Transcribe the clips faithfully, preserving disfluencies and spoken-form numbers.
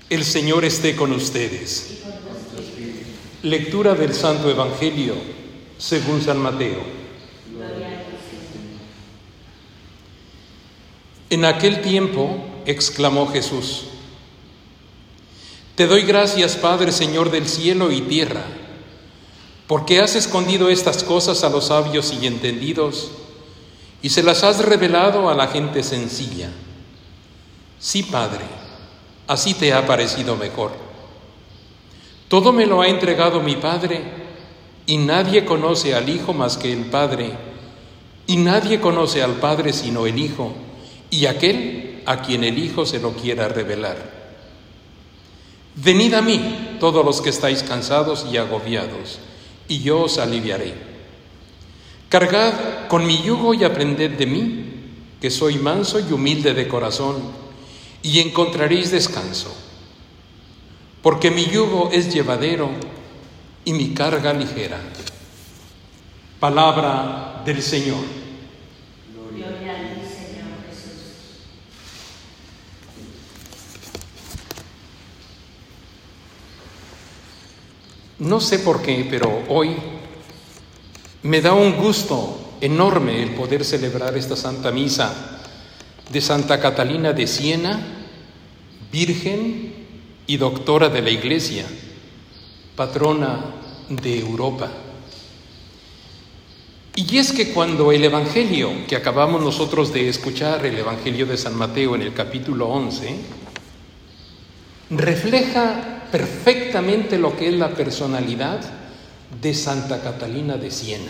El Señor esté con ustedes. Lectura del Santo Evangelio según San Mateo. En aquel tiempo exclamó Jesús: Te doy gracias, Padre, Señor del cielo y tierra, porque has escondido estas cosas a los sabios y entendidos y se las has revelado a la gente sencilla. Sí, Padre, así te ha parecido mejor. Todo me lo ha entregado mi Padre, y nadie conoce al Hijo más que el Padre, y nadie conoce al Padre sino el Hijo, y aquel a quien el Hijo se lo quiera revelar. Venid a mí, todos los que estáis cansados y agobiados, y yo os aliviaré. Cargad con mi yugo y aprended de mí, que soy manso y humilde de corazón, y encontraréis descanso, porque mi yugo es llevadero y mi carga ligera. Palabra del Señor. Gloria a ti, Señor Jesús. No sé por qué, pero hoy me da un gusto enorme el poder celebrar esta Santa Misa de Santa Catalina de Siena, Virgen y doctora de la Iglesia, patrona de Europa. Y es que cuando el Evangelio que acabamos nosotros de escuchar, el Evangelio de San Mateo en el capítulo once, refleja perfectamente lo que es la personalidad de Santa Catalina de Siena.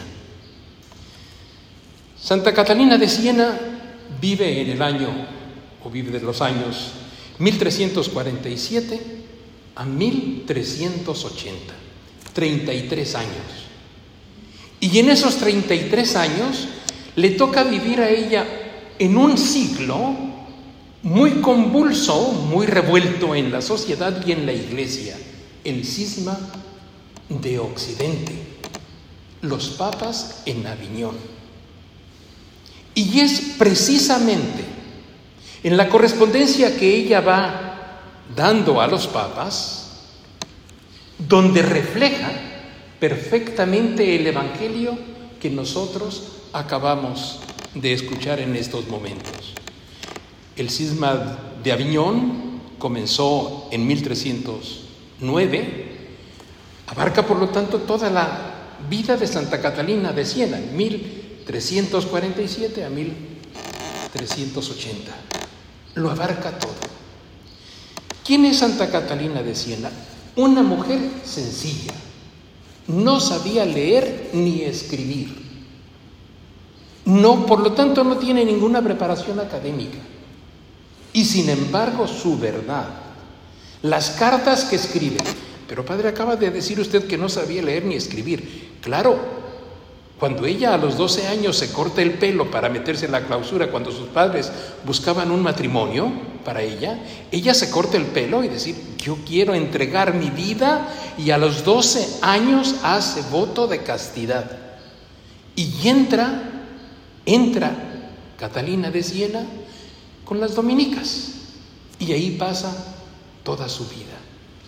Santa Catalina de Siena vive en el año, o vive de los años mil trescientos cuarenta y siete a mil trescientos ochenta, treinta y tres años. Y en esos treinta y tres años le toca vivir a ella en un siglo muy convulso, muy revuelto en la sociedad y en la Iglesia, el cisma de Occidente, los papas en Aviñón. Y es precisamente en la correspondencia que ella va dando a los papas donde refleja perfectamente el Evangelio que nosotros acabamos de escuchar en estos momentos. El cisma de Aviñón comenzó en mil trescientos nueve, abarca por lo tanto toda la vida de Santa Catalina de Siena, mil trescientos cuarenta y siete a mil trescientos ochenta. Lo abarca todo. ¿Quién es Santa Catalina de Siena? Una mujer sencilla. No sabía leer ni escribir. No, por lo tanto, no tiene ninguna preparación académica. Y sin embargo, su verdad, las cartas que escribe. Pero padre, acaba de decir usted que no sabía leer ni escribir. Claro. Cuando ella a los doce años se corta el pelo para meterse en la clausura, cuando sus padres buscaban un matrimonio para ella, ella se corta el pelo y decir, yo quiero entregar mi vida, y a los doce años hace voto de castidad. Y entra, entra Catalina de Siena con las dominicas, y ahí pasa toda su vida.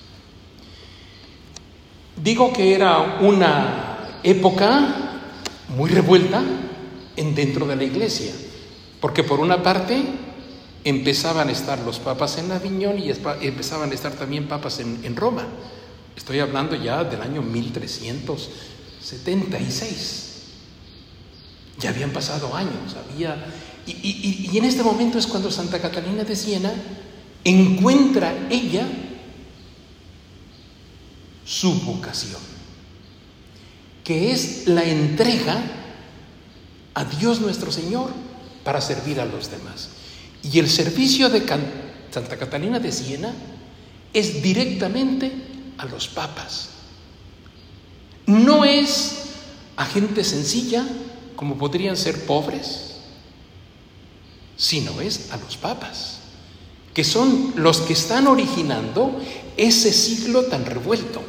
Digo que era una época muy revuelta en dentro de la Iglesia, porque por una parte empezaban a estar los papas en Aviñón y empezaban a estar también papas en, en Roma. Estoy hablando ya del año mil trescientos setenta y seis. Ya habían pasado años, había y, y, y en este momento es cuando Santa Catalina de Siena encuentra ella su vocación, que es la entrega a Dios nuestro Señor para servir a los demás. Y el servicio de Can- Santa Catalina de Siena es directamente a los papas. No es a gente sencilla, como podrían ser pobres, sino es a los papas, que son los que están originando ese siglo tan revuelto.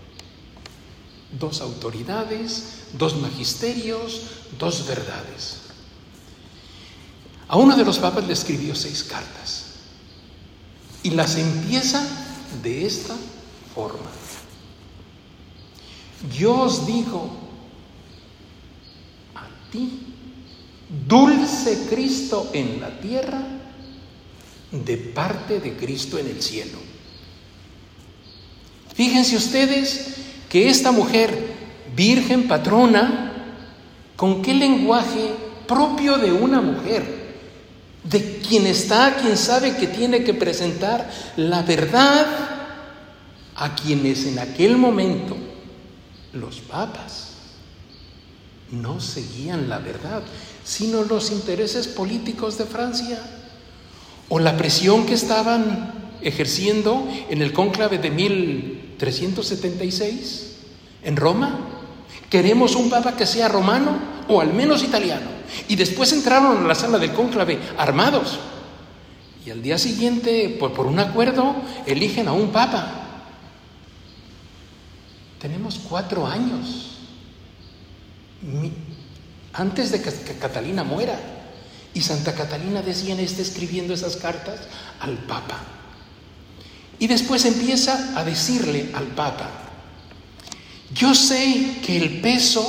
Dos autoridades, dos magisterios, dos verdades. A uno de los papas le escribió seis cartas y las empieza de esta forma: yo os digo a ti, dulce Cristo en la tierra, de parte de Cristo en el cielo. Fíjense ustedes que esta mujer, virgen patrona, ¿con qué lenguaje propio de una mujer? De quien está, quien sabe que tiene que presentar la verdad a quienes en aquel momento, los papas, no seguían la verdad, sino los intereses políticos de Francia, o la presión que estaban ejerciendo en el cónclave de mil trescientos setenta y seis en Roma. Queremos un papa que sea romano o al menos italiano. Y después entraron a la sala del cónclave armados. Y al día siguiente, por, por un acuerdo, eligen a un papa. Tenemos cuatro años mi, antes de que, que Catalina muera. Y Santa Catalina de Siena está escribiendo esas cartas al papa. Y después empieza a decirle al papa: yo sé que el peso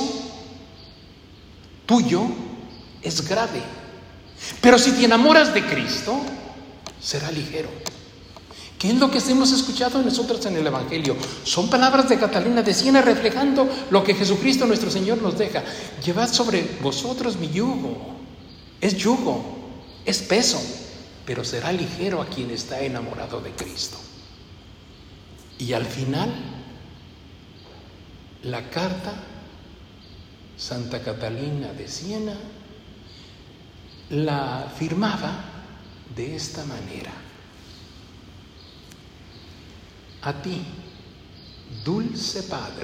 tuyo es grave, pero si te enamoras de Cristo, será ligero. ¿Qué es lo que hemos escuchado nosotros en el Evangelio? Son palabras de Catalina de Siena reflejando lo que Jesucristo nuestro Señor nos deja. Llevad sobre vosotros mi yugo. Es yugo, es peso, pero será ligero a quien está enamorado de Cristo. Y al final, la carta, Santa Catalina de Siena la firmaba de esta manera: a ti, dulce Padre,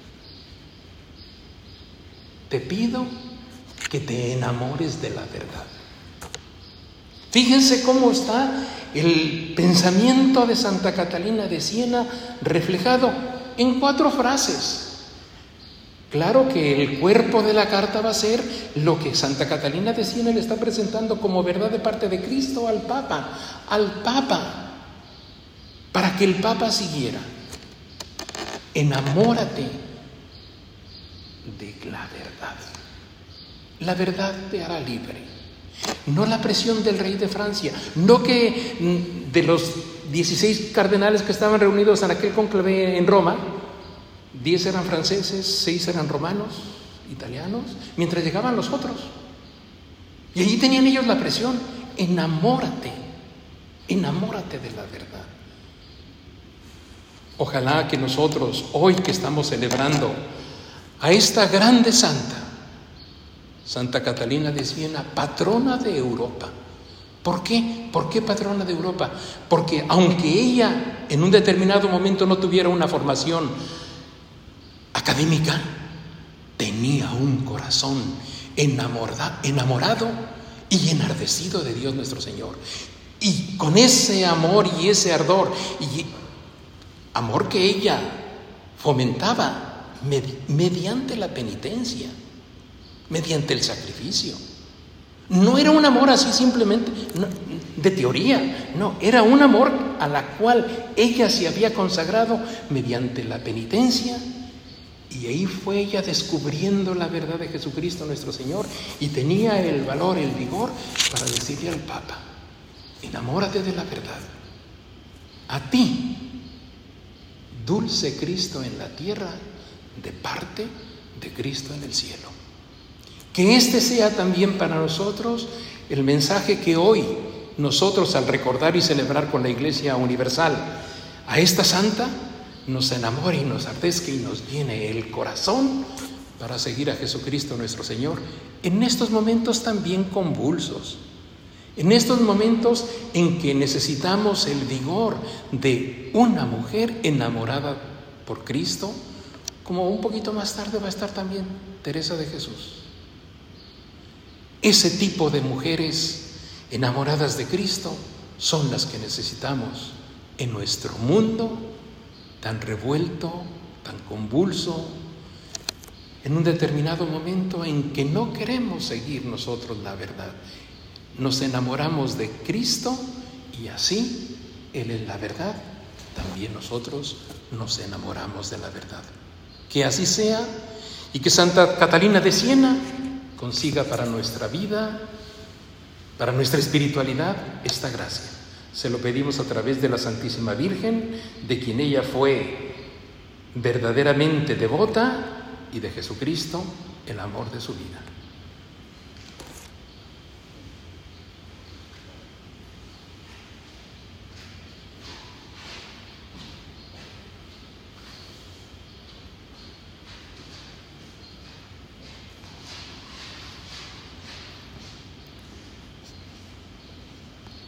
te pido que te enamores de la verdad. Fíjense cómo está el pensamiento de Santa Catalina de Siena reflejado en cuatro frases. Claro que el cuerpo de la carta va a ser lo que Santa Catalina de Siena le está presentando como verdad de parte de Cristo al Papa, al Papa, para que el Papa siguiera. Enamórate de la verdad. La verdad te hará libre. No la presión del rey de Francia, no que de los dieciséis cardenales que estaban reunidos en aquel cónclave en Roma, diez eran franceses, seis eran romanos, italianos, mientras llegaban los otros. Y allí tenían ellos la presión: enamórate, enamórate de la verdad. Ojalá que nosotros, hoy que estamos celebrando a esta grande santa, Santa Catalina de Siena, patrona de Europa. ¿Por qué? ¿Por qué patrona de Europa? Porque aunque ella en un determinado momento no tuviera una formación académica, tenía un corazón enamorado, enamorado y enardecido de Dios nuestro Señor. Y con ese amor y ese ardor, y amor que ella fomentaba med- mediante la penitencia, mediante el sacrificio. No era un amor así simplemente no, de teoría, no, era un amor a la cual ella se había consagrado mediante la penitencia, y ahí fue ella descubriendo la verdad de Jesucristo nuestro Señor, y tenía el valor, el vigor para decirle al Papa: enamórate de la verdad. A ti, dulce Cristo en la tierra, de parte de Cristo en el cielo. Que este sea también para nosotros el mensaje que hoy nosotros, al recordar y celebrar con la Iglesia Universal a esta santa, nos enamore y nos ardezca y nos llene el corazón para seguir a Jesucristo nuestro Señor en estos momentos también convulsos, en estos momentos en que necesitamos el vigor de una mujer enamorada por Cristo, como un poquito más tarde va a estar también Teresa de Jesús. Ese tipo de mujeres enamoradas de Cristo son las que necesitamos en nuestro mundo tan revuelto, tan convulso, en un determinado momento en que no queremos seguir nosotros la verdad. Nos enamoramos de Cristo y así Él es la verdad también nosotros nos enamoramos de la verdad. Que así sea y que Santa Catalina de Siena consiga para nuestra vida, para nuestra espiritualidad, esta gracia. Se lo pedimos a través de la Santísima Virgen, de quien ella fue verdaderamente devota, y de Jesucristo, el amor de su vida.